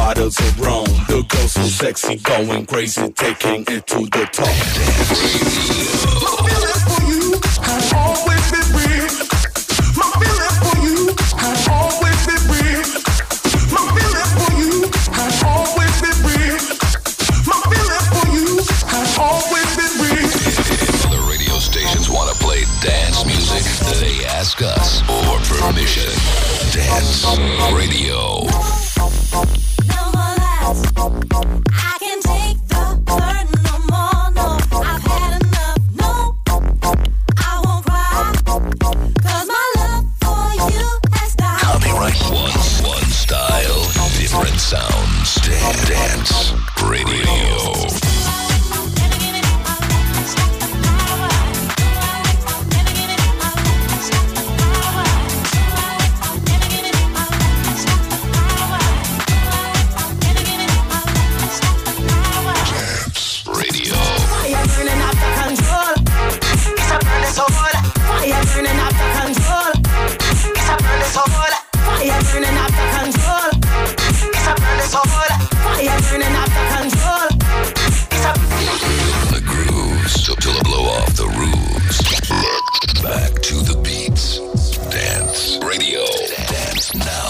bottles of rum. The girl so sexy, going crazy, taking it to the top. My feelings for you have always been real. My feelings for you have always been real. My feelings for you have always been real. My feelings for you have always been real. Other radio stations want to play dance music. They ask us for permission. Dance Radio. No more lies. I can't take the burden no more. No, I've had enough. No, I won't cry. 'Cause my love for you has died. Copyright. One style, different sounds. Dance Radio. The grooves till I blow off the roofs. Back to the beats. Dance Radio. Dance now.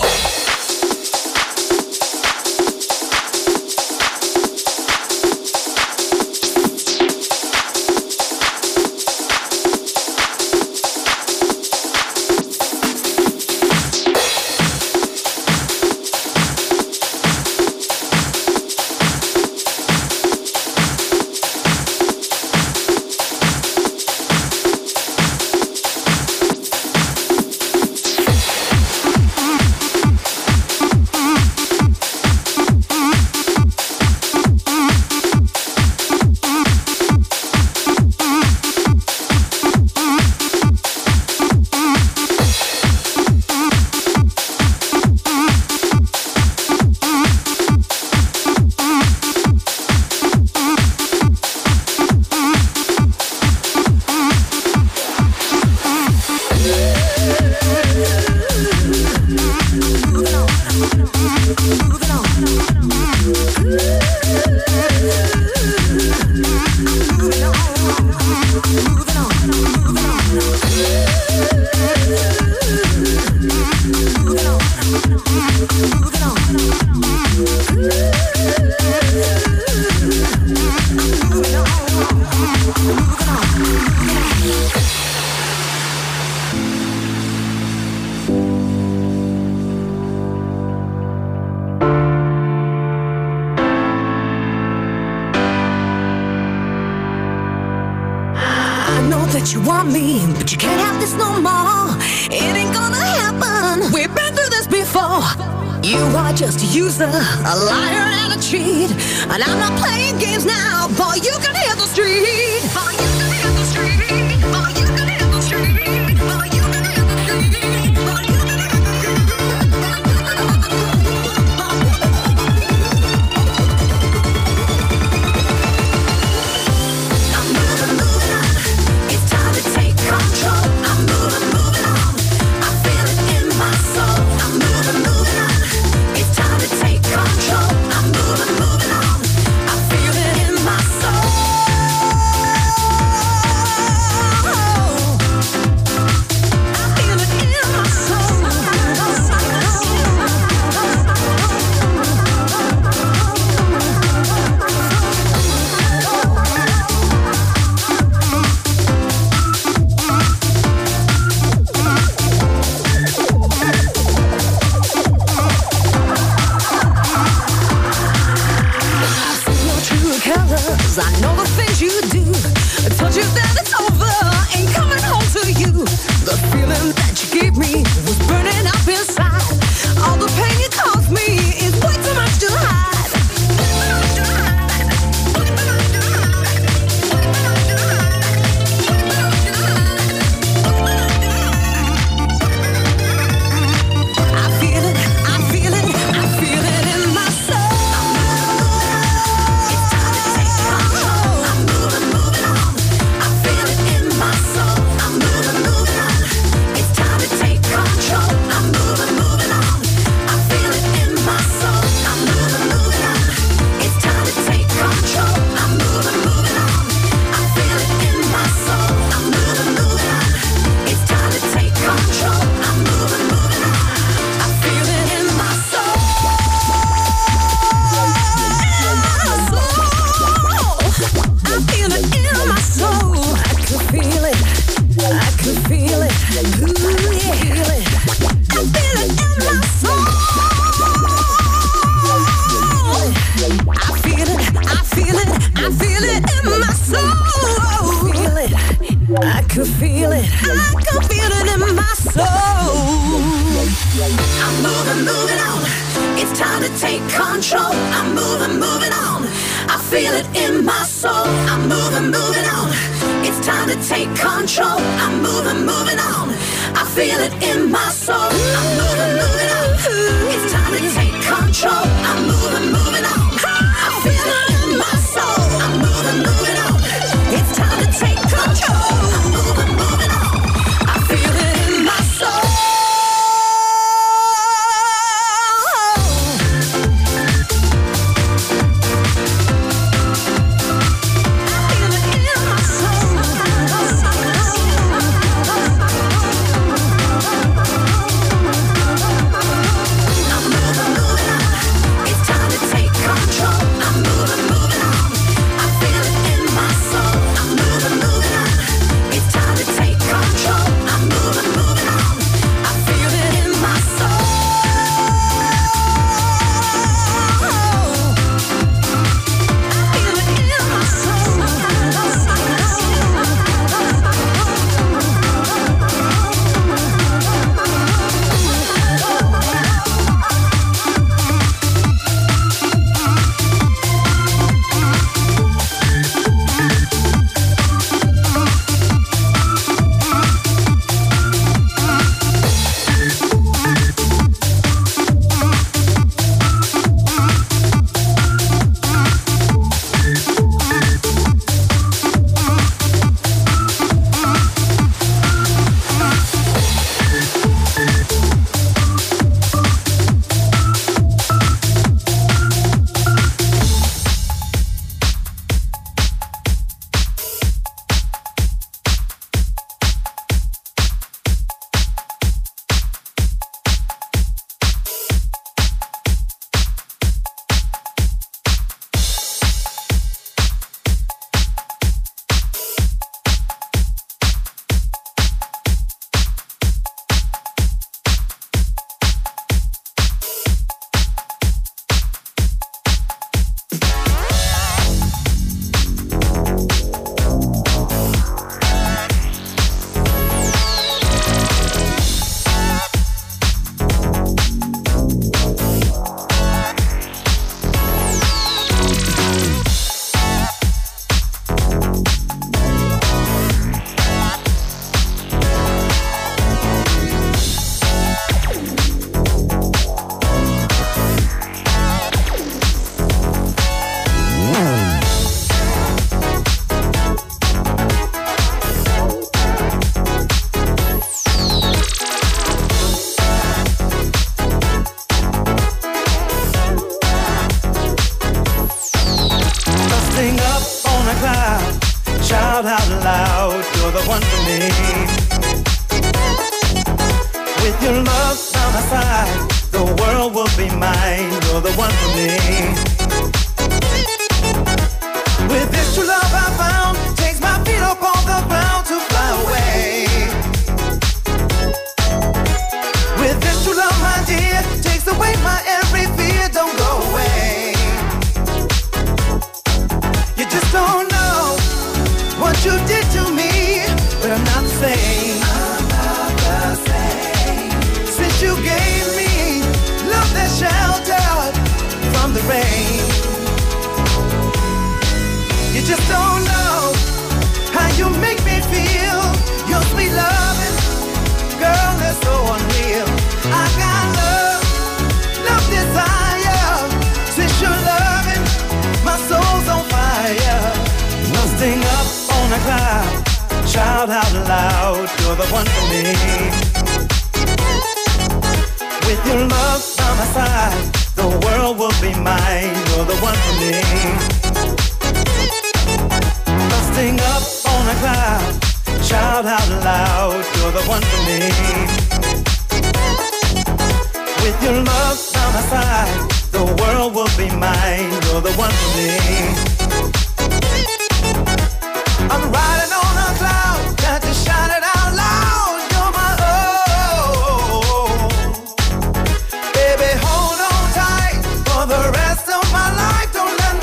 You want me, but you can't have this no more. It ain't gonna happen. We've been through this before. You are just a user, a liar and a cheat. And I'm not playing games now. Boy, you can hear the street. Boy, you can hear the street. Boy, you can hear the street. Boy, you can hear the street. Boy, you can hear the I know the things you do. I told you that it's over, ain't coming home to you. The feeling that you gave me was burning up inside. All the pain you caused me is way too much to hide. I feel it in my soul. It's time to take control. could feel it. I could feel it in my soul. I'm moving on. It's time to take control. I'm moving on. I feel it in my soul. I'm moving on. It's time to take control. I'm moving on. I feel it in my soul. I'm moving on. It's time to take control. I'm moving on. I feel it in my soul. I'm moving on. It's time to take control. I'm moving on. I feel it in my soul.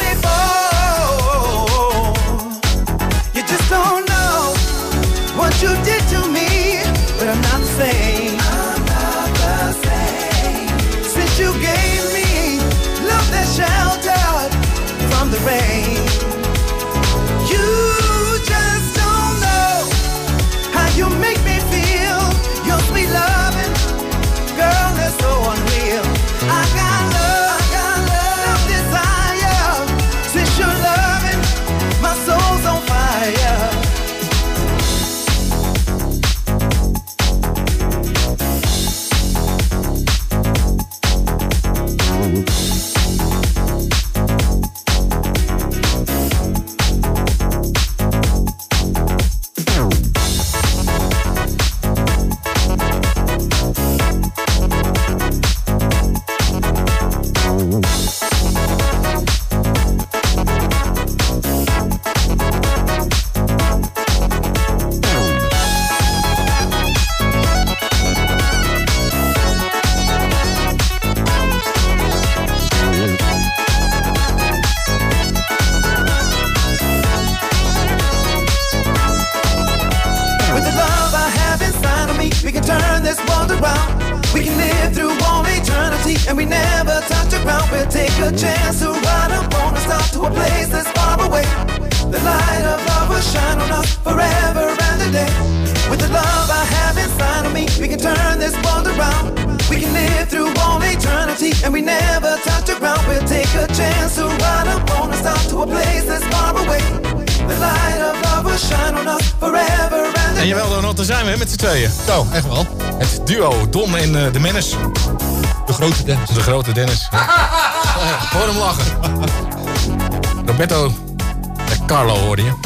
What you eternity, and we never touch the ground. We'll take a chance to ride up on a star to a place that's far away. The light of love will shine on us forever and a day. With the love I have inside of me, we can turn this world around. We can live through all eternity, and we never touch the ground. We'll take a chance to ride up on a star to a place that's far away. The light of love will shine on us forever and a day. En jawel, Donald, daar zijn we met z'n tweeën. Zo, echt wel. Het duo Don en de Mennis. De grote Dennis. De grote Dennis. Hoor hem lachen. Roberto en Carlo hoorde je.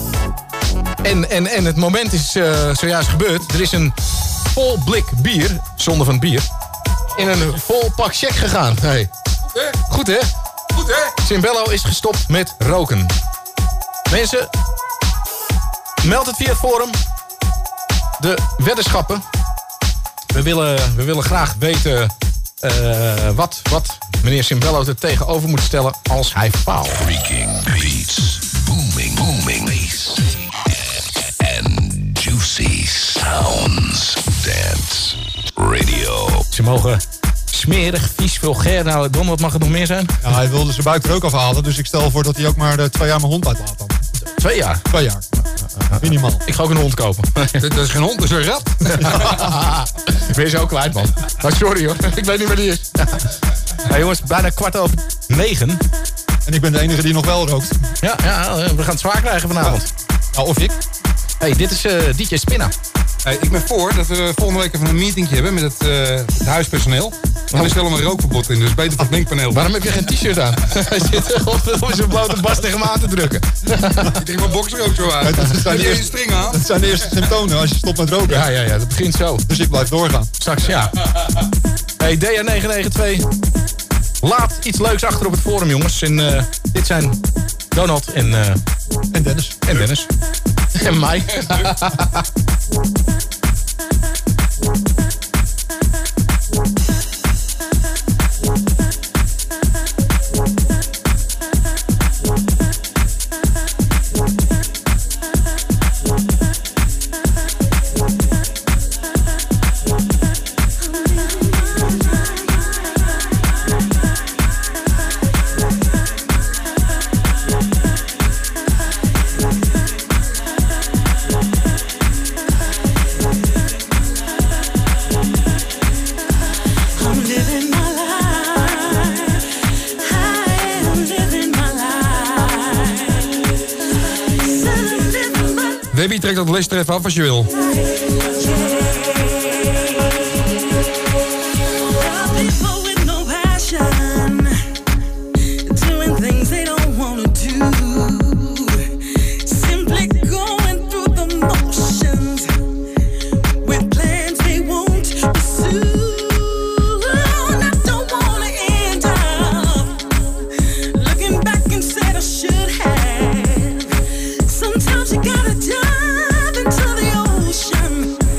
En het moment is zojuist gebeurd. Er is een vol blik bier, zonde van bier, in een vol pak check gegaan. Hey. Goed hè? Goed hè? Cimbello is gestopt met roken. Mensen, meld het via het forum. De weddenschappen. We willen graag weten wat meneer Cimbello er tegenover moet stellen als hij faalt. Freaking beats, booming bass, and juicy sounds. Dance Radio. Ze mogen smerig, vies, vulgair. Nou, Don, wat mag het nog meer zijn? Ja, hij wilde zijn buik er ook afhalen, dus ik stel voor dat hij ook maar 2 jaar mijn hond uitlaat dan. 2 jaar? 2 jaar. Minimaal. Ik ga ook een hond kopen. Dat is geen hond, dat is een rat. Ben je zo kwijt, man. Maar sorry hoor, ik weet niet waar die is. Hey, jongens, bijna 9:15. En ik ben de enige die nog wel rookt. Ja, we gaan het zwaar krijgen vanavond. Nou, of ik. Hey, dit is DJ Spinna. Hey, ik ben voor dat we volgende week even een meeting hebben met het huispersoneel. En er stellen we een rookverbod in, dus beter voor het denkpaneel. Waarom heb je geen t-shirt aan? Hij zit op zijn blote bas tegen me aan te drukken. Ik denk mijn boxer ook zo uit. Dat zijn die string aan. Dat zijn de eerste symptomen als je stopt met roken. Ja, dat begint zo. Dus ik blijf doorgaan. Straks, ja. Hey, DA992. Laat iets leuks achter op het forum, jongens. En dit zijn Donald en Dennis. En Dennis. En mij. Debbie, trek dat les er even af als je wil. Sometimes you gotta dive into the ocean.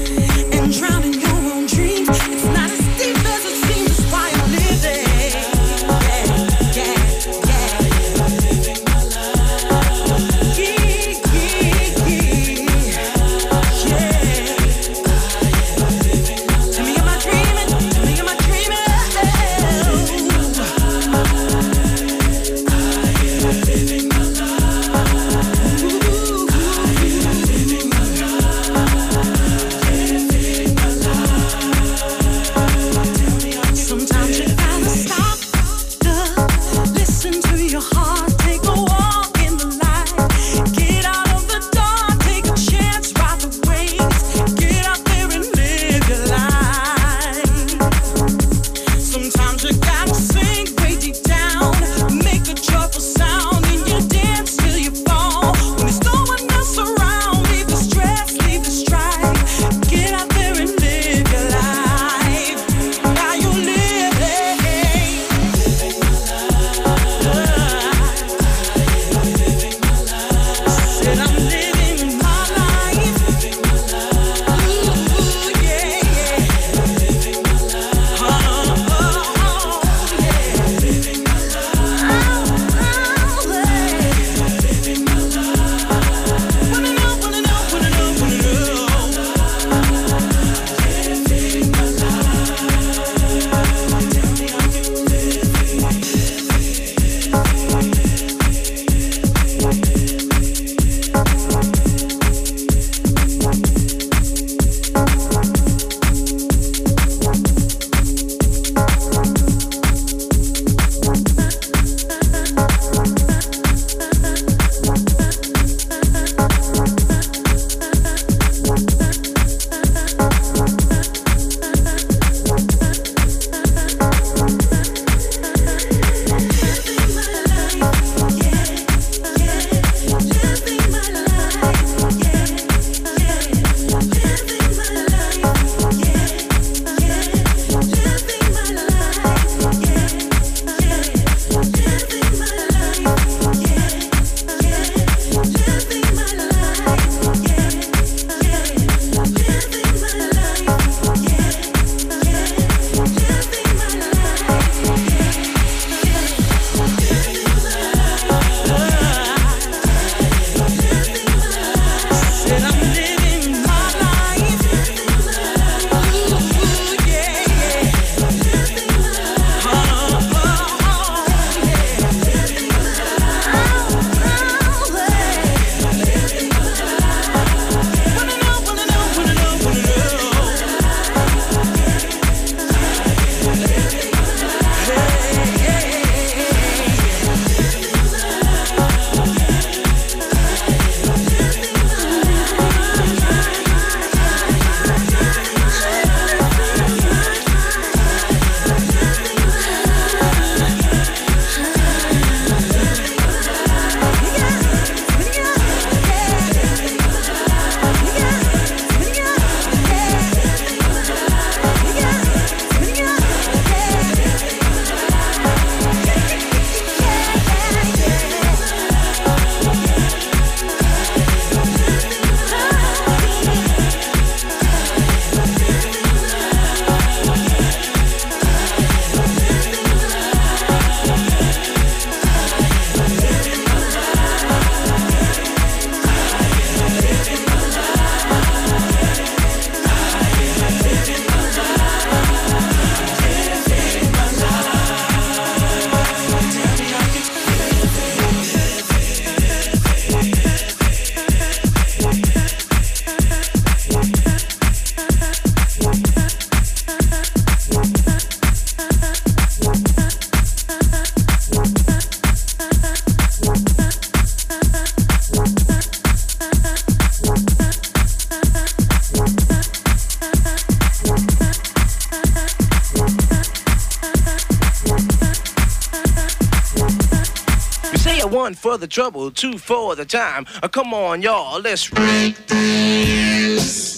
Yeah, 1 for the trouble, 2 for the time. Come on, y'all, let's break this.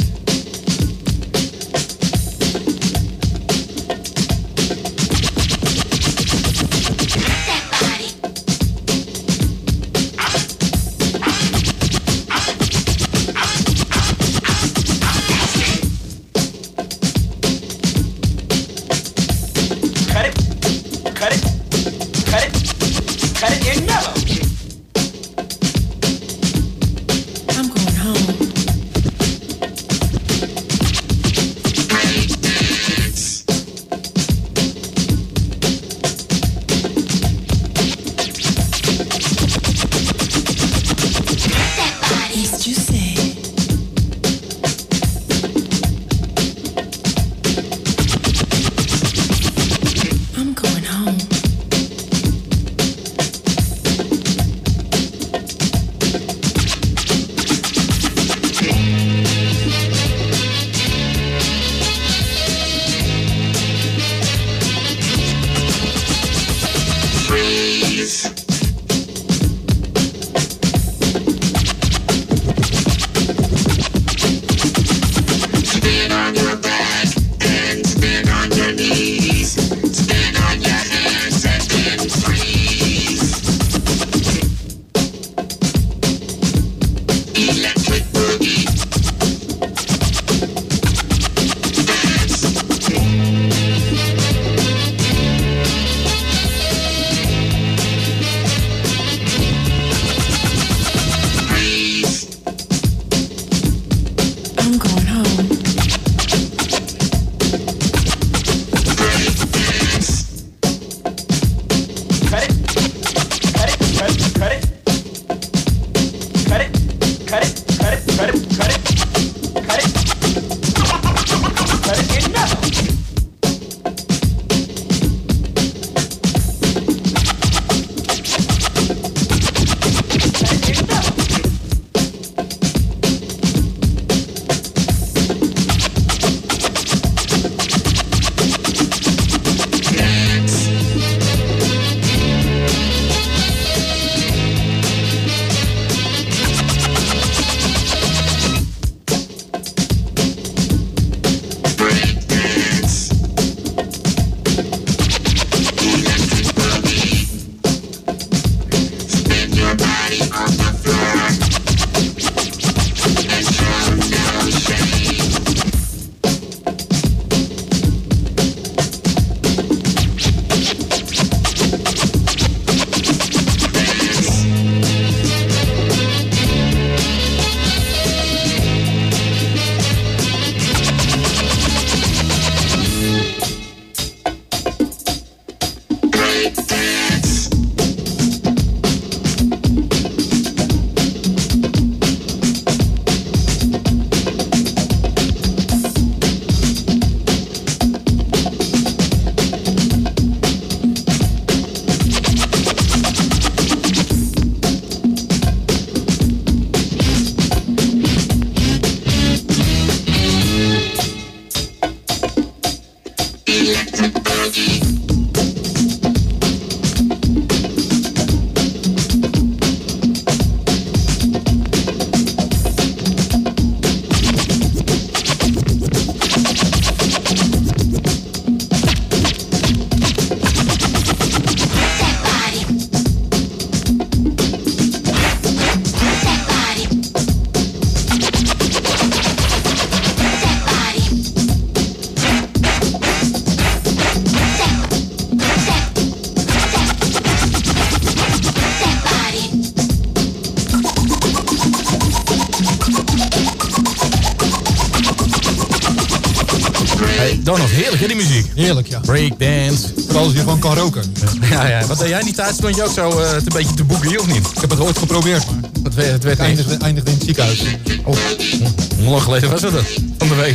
Donald, heerlijk hè, die muziek. Heerlijk, ja. Breakdance. Vooral als je gewoon kan roken. Ja. Wat deed jij die tijd? Stond je ook zo een beetje te boeken, of niet? Ik heb het ooit geprobeerd, maar het werd eindigde in het ziekenhuis. Oh, hoe lang geleden was dat? Van de week.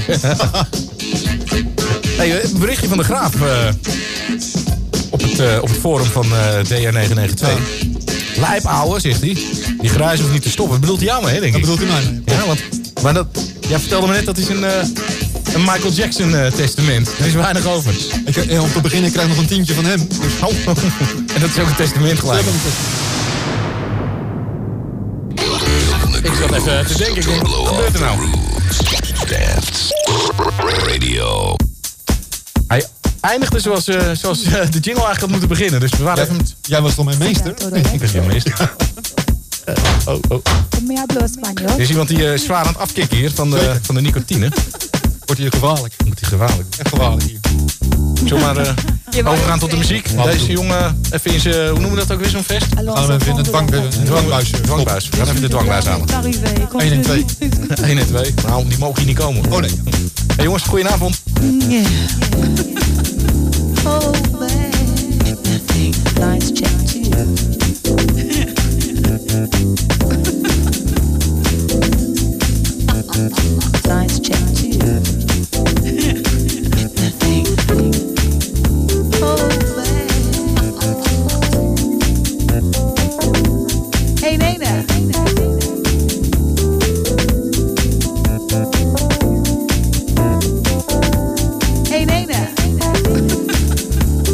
Hey, een berichtje van de Graaf op het forum van DR992. Lijp ouwe, zegt hij. Die gruis hoeft niet te stoppen. Dat bedoelt hij jou mee, denk ik. Dat bedoelt hij mij mee. Ja, maar jij vertelde me net dat is een Michael Jackson testament. Er is weinig over. Om te beginnen krijg ik nog een tientje van hem. Dus. En dat is ook een testament gelijk. Ik zat even te denken, ik denk, wat gebeurt er nou? Dance Radio. Hij eindigde zoals de jingle eigenlijk had moeten beginnen. Dus we waren even... Jij was toch mijn meester? Ik was geen meester. Oh. Er is iemand die zwaar aan het afkicken hier van de nicotine. Wordt hier gevaarlijk. Wordt hij gevaarlijk. Echt gevaarlijk hier. Zullen we maar overgaan tot de muziek. Deze jongen, even in zijn, hoe noemen we dat ook weer, zo'n vest? Gaan we even in het dwangbuis. Dwangbuis. We gaan even de dwangbuis halen. 1 en 2. 1 en 2. Nou, die mogen hier niet komen. Oh nee. Hey jongens, goedenavond. Lines check 2. Lines check 2. Hey Nena. Hey Nena.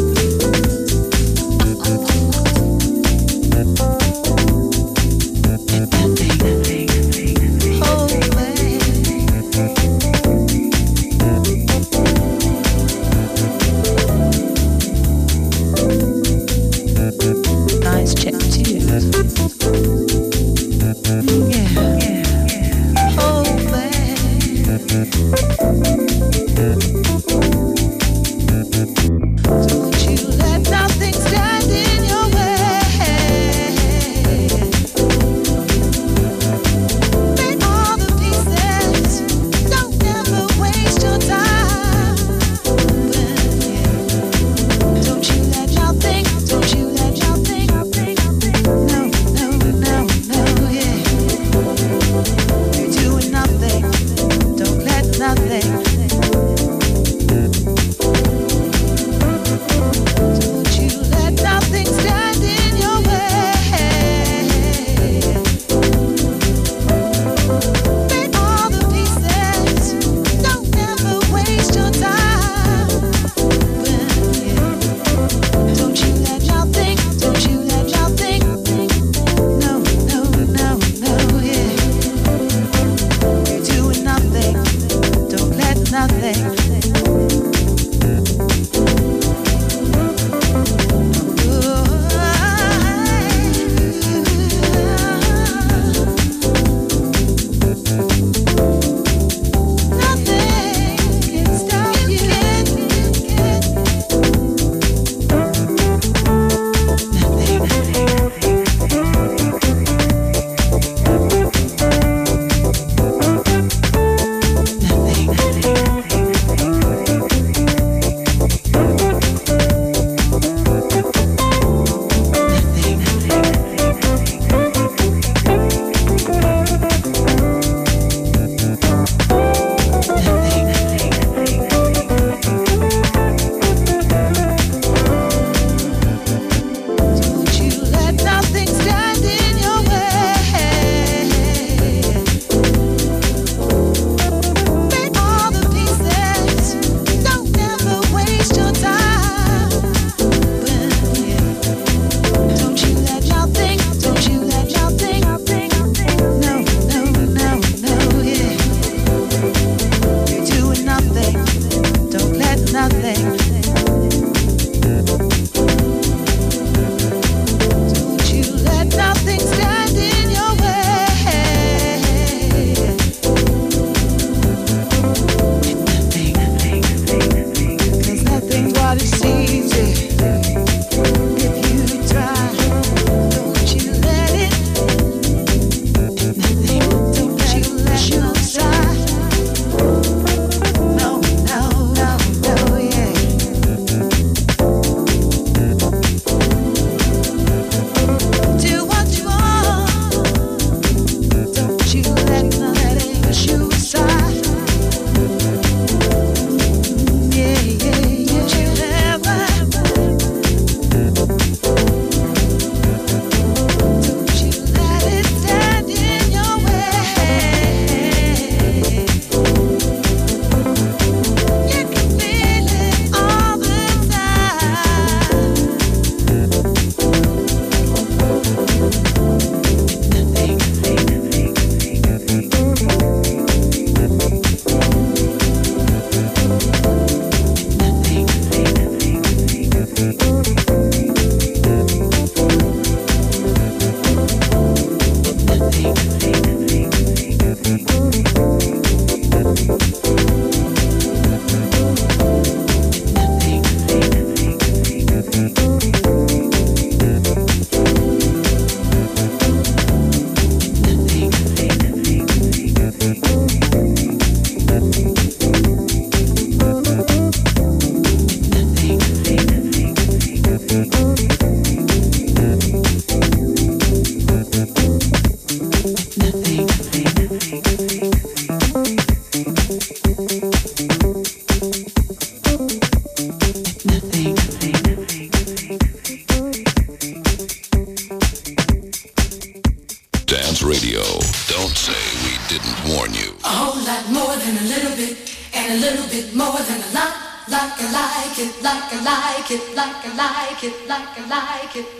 bit more than a lot. Like I like it, like I like it, like I like it, like I like it.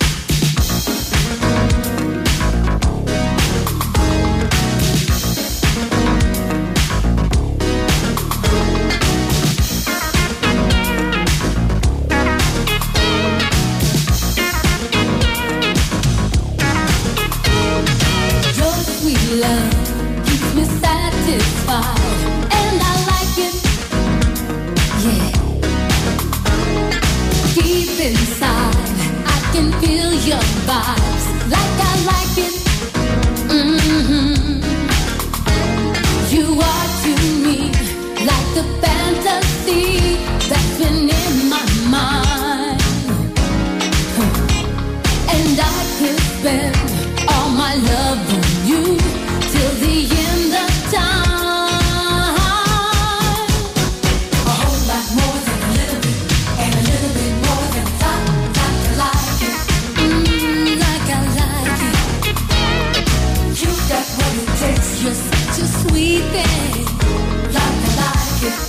Your sweet love keeps me satisfied, and I like it. Yeah. Deep inside, I can feel your vibes, like I like it. Mm-hmm. You are to me like a fantasy that's been in my mind, and I could spend all my love on you till the end of time. A whole lot more than a little bit, and a little bit more than a lot. Like I like it, like I like it. You got what it takes. You're such a sweet thing. Like I like it.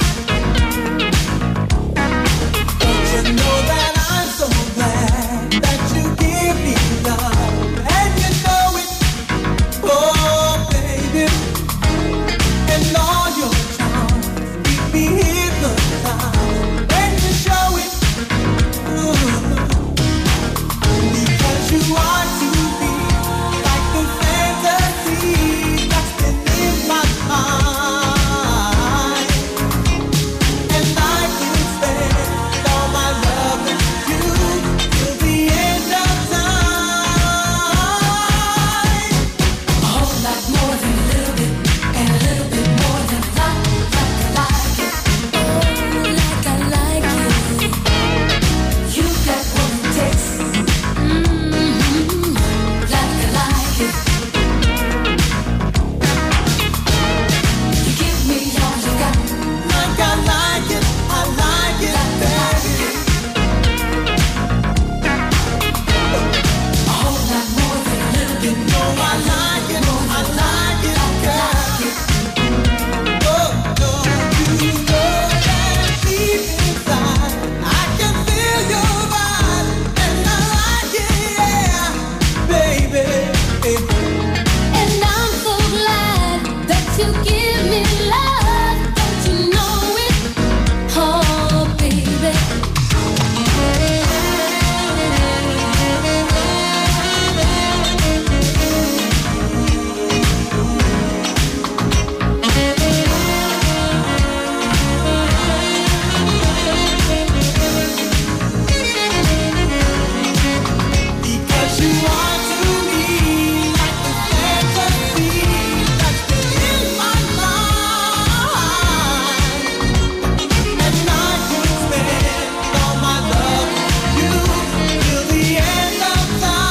Don't you know that I'm so glad that you give me love, and you know it, oh baby, and all your charms keep me hypnotized when you show it, because you are to me like the fantasy that's been in my mind, and I could spend all my love with you till the end of time. A whole lot more than a little bit, and a little bit more than a lot. Like I like it, oh, like I like it. You got what it takes, like I like it. You give me all you got, Like I like it, baby. a whole lot more than a little bit. No, I like it, girl. Oh, don't you know that deep inside I can feel your vibe, and I like it, yeah, baby. And I'm so glad that you give me love. Don't you know it? Oh, baby. Because you are to me like the fantasy that's been in my mind, and I could spend all my love with you till the end of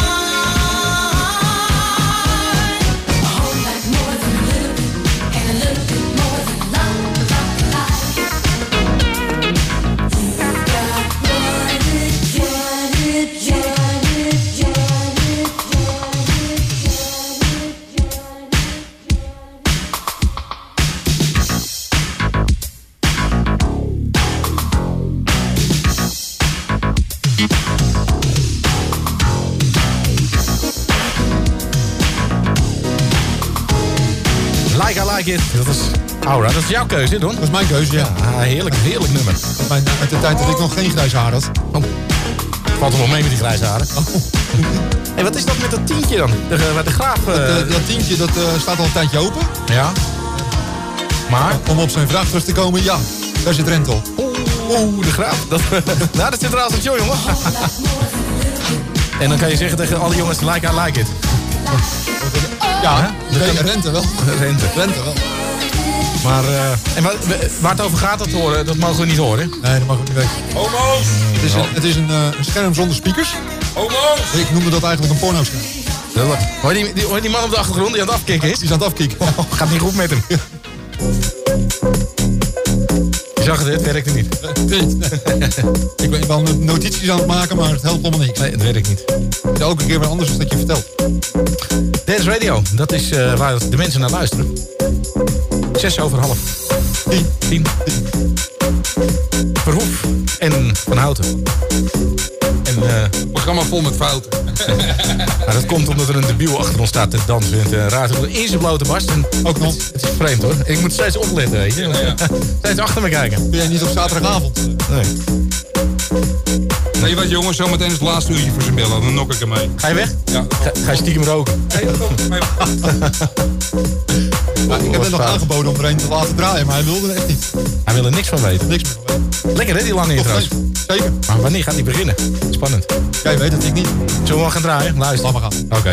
time. A whole lot more than a little bit, and a little bit more than a lot. Like I like it. You got what it Like I like it. Dat is Aura. Dat is jouw keuze, Don. Dat is mijn keuze, ja. Heerlijk, heerlijk nummer. Uit de tijd dat ik nog geen grijs haar had. Oh. Valt er nog mee met die grijze haren. En wat is dat met dat tientje dan? De graaf... Dat tientje dat staat al een tijdje open. Ja. Maar? Om op zijn vraag terug te komen, ja, daar zit Rental. Oeh, de graaf. Nou, dat zit er als een show, jongen. En dan kan je zeggen tegen alle jongens, like I like it. Ja, Rente wel. Rente wel. Maar, en waar het over gaat, dat mogen we niet horen. Nee, dat mag ik niet weten. Homo's! Het is een scherm zonder speakers. Homo's! Ik noemde dat eigenlijk een porno-scherm. Hoor je die man op de achtergrond die aan het afkicken is? Die is aan het afkicken. Gaat niet goed met hem. Je zag het, het werkte niet. Ik ben wel notities aan het maken, maar het helpt allemaal niks. Nee, het werkt niet. Het is elke keer weer anders dan dat je vertelt. Dance Radio, dat is waar de mensen naar luisteren. 6:06. 10. Verhoef en Van Houten. En, programma vol met fouten. nou, dat komt omdat er een debiel achter ons staat te dansen in het radio. In zijn blote barst. En ook nog. Het is vreemd hoor. Ik moet steeds opletten, weet je. Ja. Steeds achter me kijken. Ben jij niet op zaterdagavond? Nee. Nee, wat jongens, zometeen is het laatste uurtje voor zijn bellen. Dan nok ik hem mee. Ga je weg? Ja. Ga je stiekem roken? Nee, dat komt mee. Ik heb het nog aangeboden om er een te laten draaien, maar hij wilde er echt niet. Hij wil er niks van weten. Niks meer van weten. Lekker hè, die lange intro's. Zeker. Maar wanneer gaat die beginnen? Spannend. Jij weet het, ik niet. Zullen we wel gaan draaien? Luister. Laat maar gaan. Oké.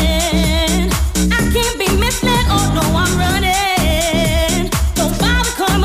Don't bother coming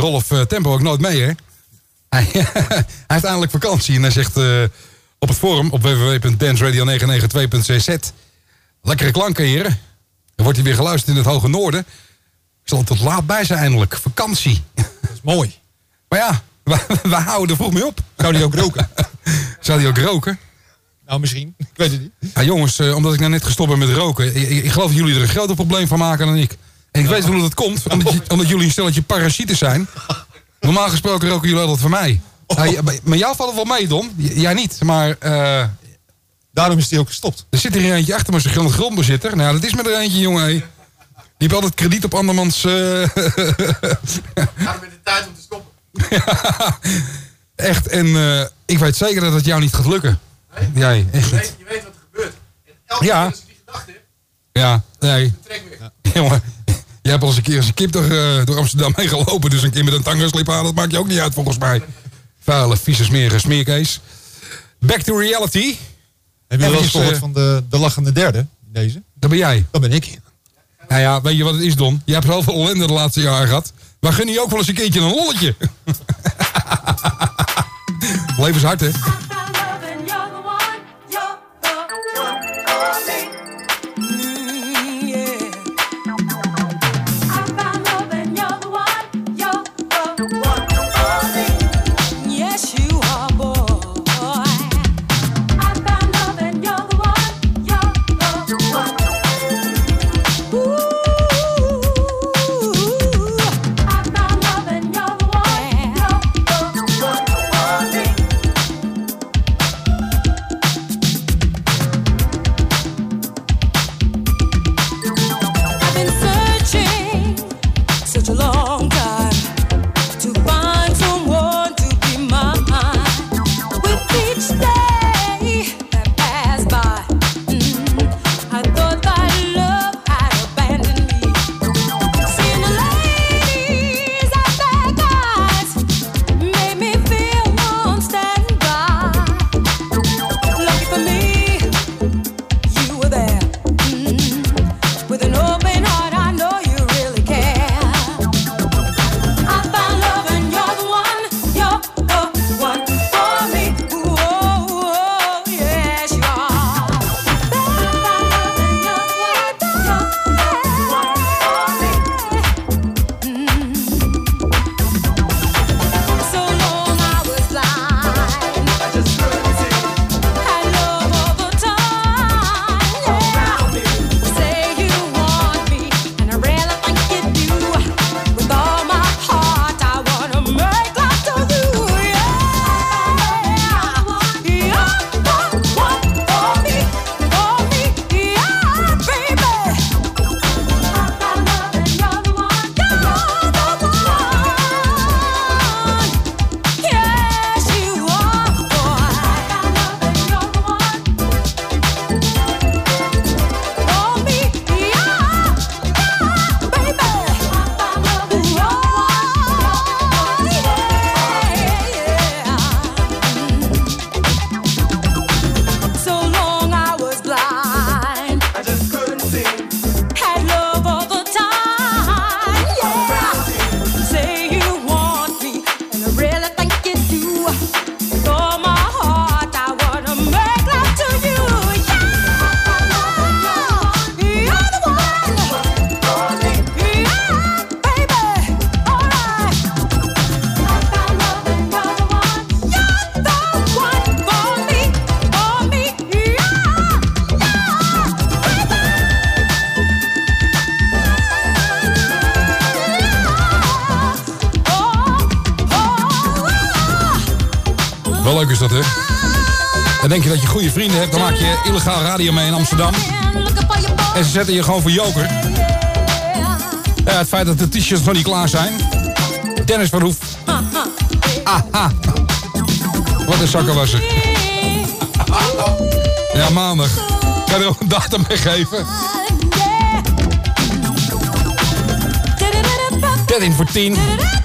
Rolf Tempo ook nooit mee, hè? Hij heeft eindelijk vakantie en hij zegt op het forum op www.danceradio992.cz... Lekkere klanken, heren. Dan wordt hij weer geluisterd in het hoge noorden. Ik zal er tot laat bij zijn eindelijk. Vakantie. Dat is mooi. Maar ja, wij houden er vroeg mee op. Zou die ook roken? Zou die ook roken? Nou, misschien. Ik weet het niet. Ja, jongens, omdat ik nou net gestopt ben met roken... Ik geloof dat jullie er een groter probleem van maken dan ik. En ik weet hoe dat komt. Omdat jullie een stelletje parasieten zijn. Normaal gesproken roken jullie altijd van mij. Maar jou valt het wel mee, Don. Jij niet, maar... Daarom is hij ook gestopt. Er zit er eentje achter me, zijn grondbezitter. Nou, dat is met er eentje, jongen. Hé. Die heeft altijd krediet op andermans... Gaat met de tijd om te stoppen. Ja, echt. En ik weet zeker dat het jou niet gaat lukken. Nee? Jij, echt niet. Je weet wat er gebeurt. En elke Ja. keer als je die gedachte hebt, Ja, nee. trek weer. Ja. Jongen, jij hebt al eens een keer als een kip door Amsterdam heen gelopen. Dus een keer met een tangaslip aan, dat maakt je ook niet uit volgens mij. Vuile, vieze, smerige smeerkees. Back to reality. Heb je wel eens Eventjes, gehoord van de lachende derde? Deze? Dat ben jij. Dat ben ik. Nou ja, weet je wat het is, Don? Je hebt zoveel ellende de laatste jaren gehad. Maar gun je ook wel eens een keertje een lolletje. Leven is hard, hè? Wel leuk is dat, hè? Dan denk je dat je goede vrienden hebt, dan maak je illegaal radio mee in Amsterdam. En ze zetten je gewoon voor joker. Ja, het feit dat de t-shirts nog niet klaar zijn. Dennis van Hoef. Aha. Wat een zakkenwasser. Ja, maandag. Kan je er ook een datum mee geven? 13 voor 10.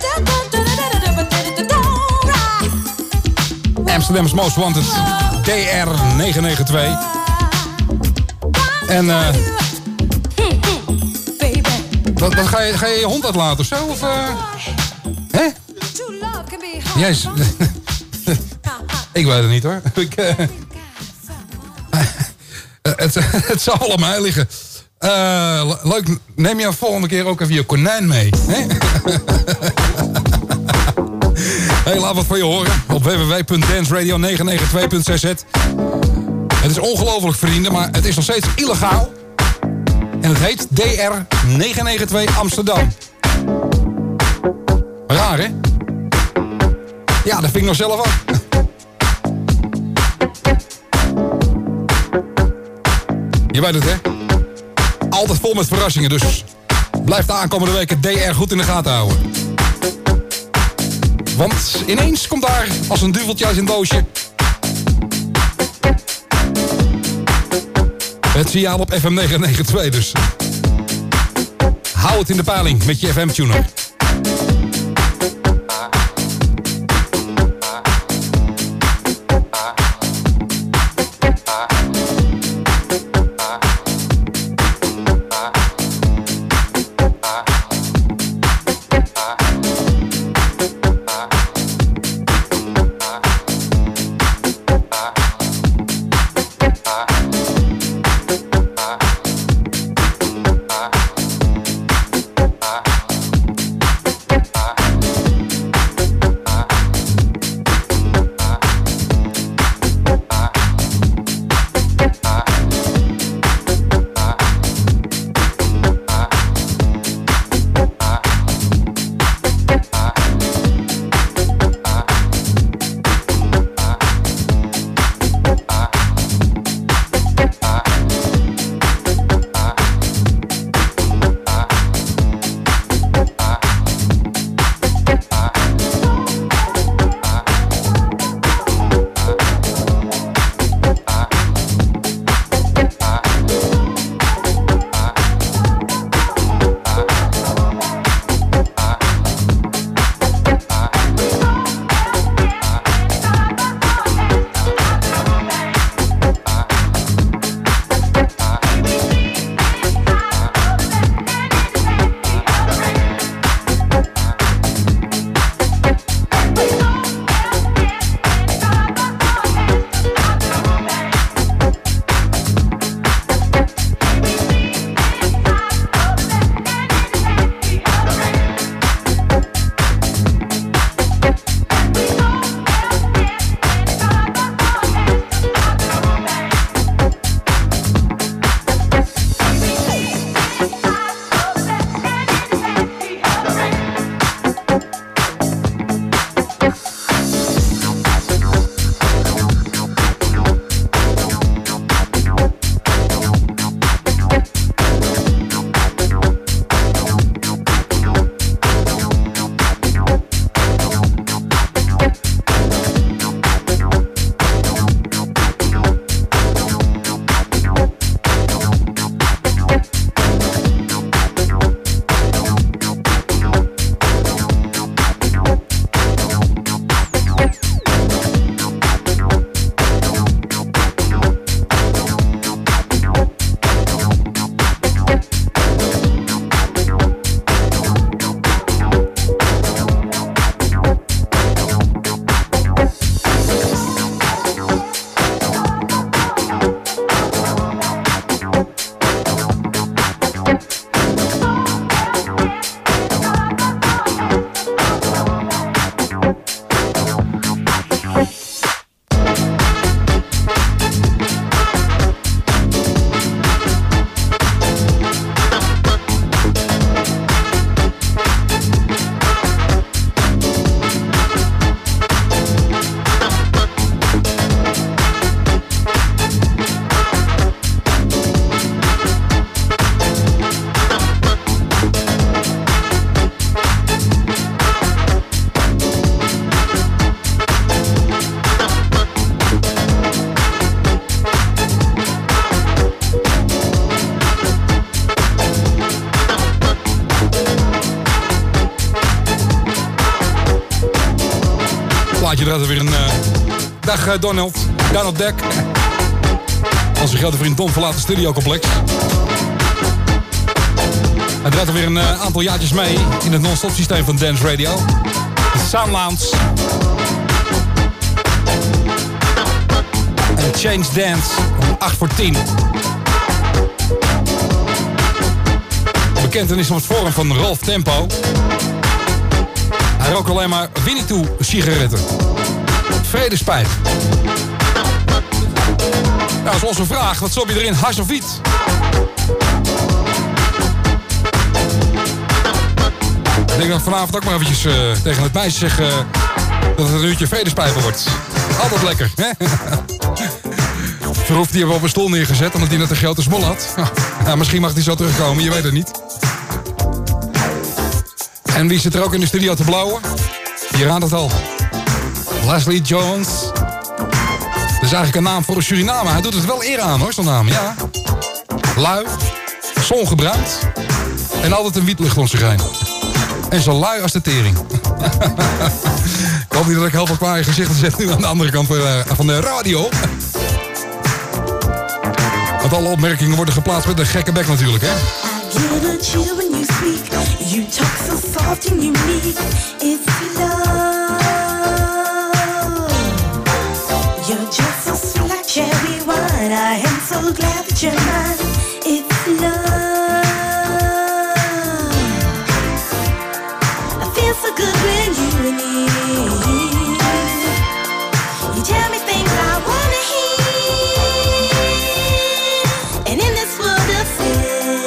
Amsterdam's Most Wanted. DR992. En wat ga je hond uitlaten of zo? Of, Hè? Yes. Ik weet het niet hoor. Het zal wel aan mij liggen. Leuk, neem je volgende keer ook even je konijn mee. Hè? Hey, laat wat van je horen op www.danceradio992.cz. Het is ongelooflijk, vrienden, maar het is nog steeds illegaal. En het heet DR992 Amsterdam. Raar, hè? Ja, dat vind ik nog zelf ook. Je weet het, hè? Altijd vol met verrassingen, dus blijf de aankomende weken DR goed in de gaten houden. Want ineens komt daar, als een duveltje uit een doosje, het signaal op FM 992 dus. Hou het in de peiling met je FM-tuner. plaatje draait er weer een dag Donald Deck. Onze grote vriend Don verlaat het studiocomplex. Hij draait er weer een aantal jaartjes mee in het non-stop systeem van Dance Radio. De Sound Lounge. En Change Dance om 8:10. Bekentenis van het forum van Rolf Tempo. Hij rookt alleen maar Winnetou sigaretten. Vredespijp. Nou, dat is onze vraag. Wat stop je erin, hash of wiet? Ik denk dat ik vanavond ook maar eventjes tegen het meisje zeg dat het een uurtje vredespijpen wordt. Altijd lekker, hè? Verhoef die hebben we op een stoel neergezet omdat hij net een grote smol had. Ja, misschien mag hij zo terugkomen, je weet het niet. En wie zit er ook in de studio te blauwen? Je raadt het al. Leslie Jones. Dat is eigenlijk een naam voor een Surinamer. Hij doet het wel eer aan hoor, zo'n naam. Ja. Lui, zongebruind en altijd een wietlucht om zich heen. En zo lui als de tering. Ik hoop niet dat ik heel veel kwaaie gezichten zet nu aan de andere kant van de radio. Want alle opmerkingen worden geplaatst met een gekke bek natuurlijk, hè? I get a chill when you speak. You talk so soft and unique. It's love. You're just so sweet like cherry wine. I am so glad that you're mine. It's love. I feel so good when you and me. You tell me things I wanna hear. And in this world of sin,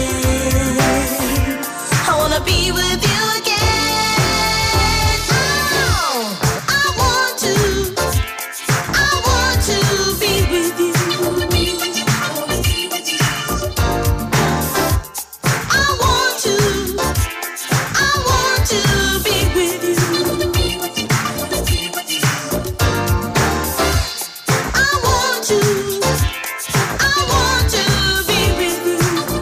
I wanna be with you again. Oh, I want to be with you. I want to be with you. I want to be with you.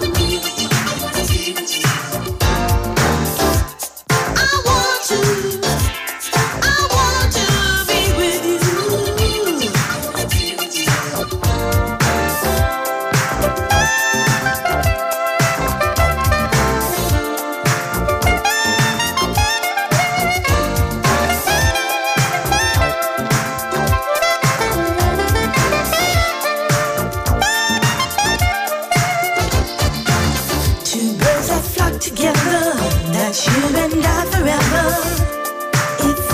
Two birds that flock together, that's you and I forever. It's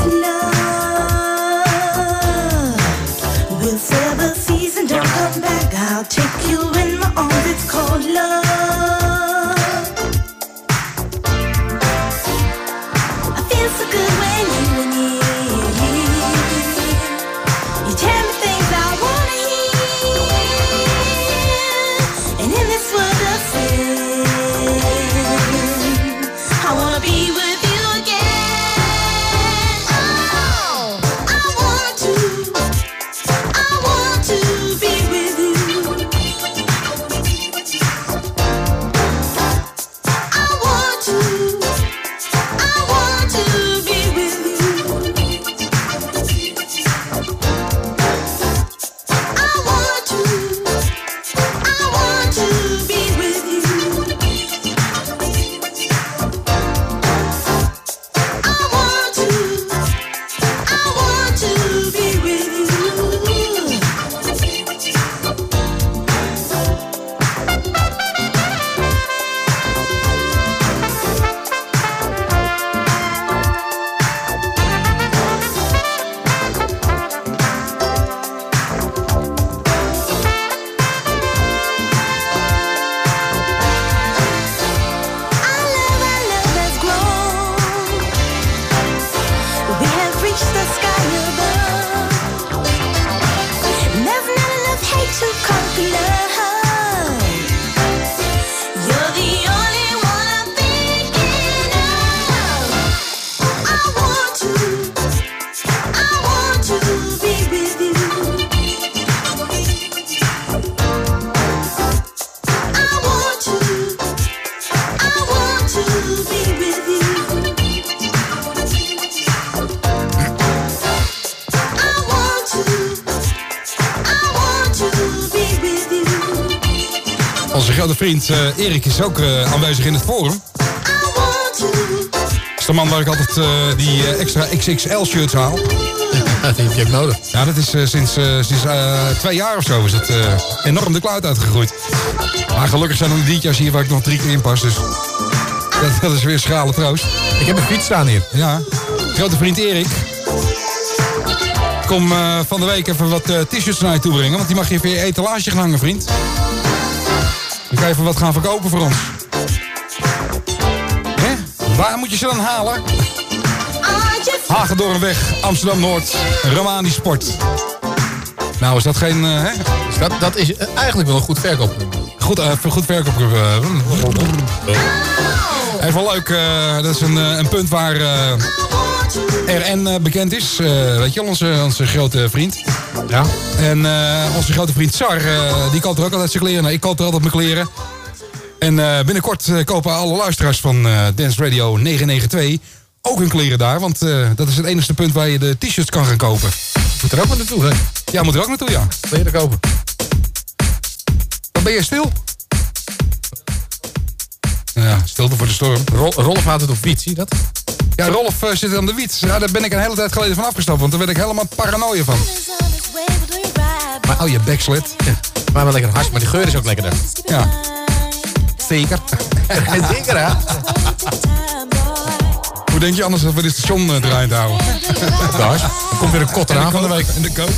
love. We'll sail the seas and don't come back. I'll take you in my arms, it's called love. I feel so good when you and me. You tell me things I wanna hear. And in this world of sin, I wanna be with you again. Oh, I want to be with you. I want to be with you. I want to be with you. Onze grote vriend Erik is ook aanwezig in het forum. is de man waar ik altijd die extra XXL-shirts haal. Ja, die heb je ook nodig. Ja, dat is sinds 2 jaar of zo is het enorm de kluit uitgegroeid. Maar gelukkig zijn er nog diertjes hier waar ik nog 3 keer in pas. Dus dat is weer schrale troost. Ik heb een fiets staan hier. Ja, grote vriend Erik. Kom van de week even wat t-shirts naar je toe brengen. Want die mag je even in je etalage gaan hangen, vriend. Dan kan je even wat gaan verkopen voor ons. Hè? Waar moet je ze dan halen? Hagedornweg, Amsterdam-Noord, Romani Sport. Nou, is dat geen... hè? Dat is eigenlijk wel een goed verkooppunt. Goed verkooppunt. Even leuk, dat is een punt waar RN bekend is. Weet je, onze grote vriend. Ja. En onze grote vriend Sar, die koopt er ook altijd zijn kleren. Nou, ik koop er altijd mijn kleren. En binnenkort kopen alle luisteraars van Dance Radio 992 ook hun kleren daar. Want dat is het enige punt waar je de t-shirts kan gaan kopen. Moet er ook maar naartoe, hè? Ja, moet er ook naartoe, ja. Kleren kopen. Wat ben je stil? Ja, stilte voor de storm. Rolf had het op fiets, zie je dat? Ja, Rolf zit aan de wiet. Ja, daar ben ik een hele tijd geleden van afgestapt. Want daar werd ik helemaal paranoia van. Maar je backslid. Ja. Maar wel lekker hars, maar die geur is ook lekker daar. Ja. Zeker. Zeker, hè? Hoe denk je anders dat we dit station draaiend houden? Daar komt weer een kotter aan van de week. En de kook.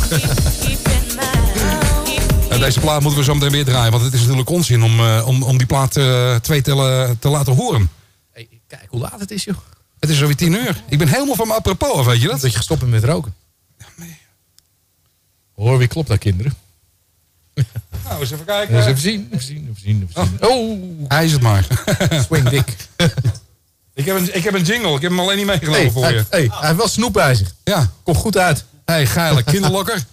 Deze plaat moeten we zo meteen weer draaien. Want het is natuurlijk onzin om die plaat 2 te laten horen. Hey, kijk hoe laat het is, joh. Het is alweer 10 uur. Ik ben helemaal van me apropos, weet je dat? Dat je gestopt bent met roken. Ja, nee. Hoor, wie klopt daar, kinderen? Nou, eens even kijken. Eens even zien. Oh, hij is het maar. Swing Dick. Ik heb een jingle. Ik heb hem alleen niet meegenomen voor je. Hij heeft wel snoep bij zich. Ja. Komt goed uit. Hey, geile kinderlokker.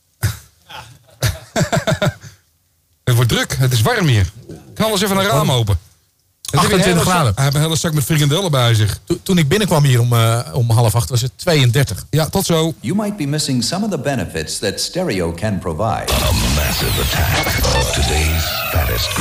Het wordt druk. Het is warm hier. Knal eens even een raam open. 28 graden. Hij heeft een hele zak met frikandellen bij zich. Toen ik binnenkwam hier om 7:30 was het 32. Ja, tot zo. You might be missing some of the benefits that stereo can provide. A massive attack of today's fattest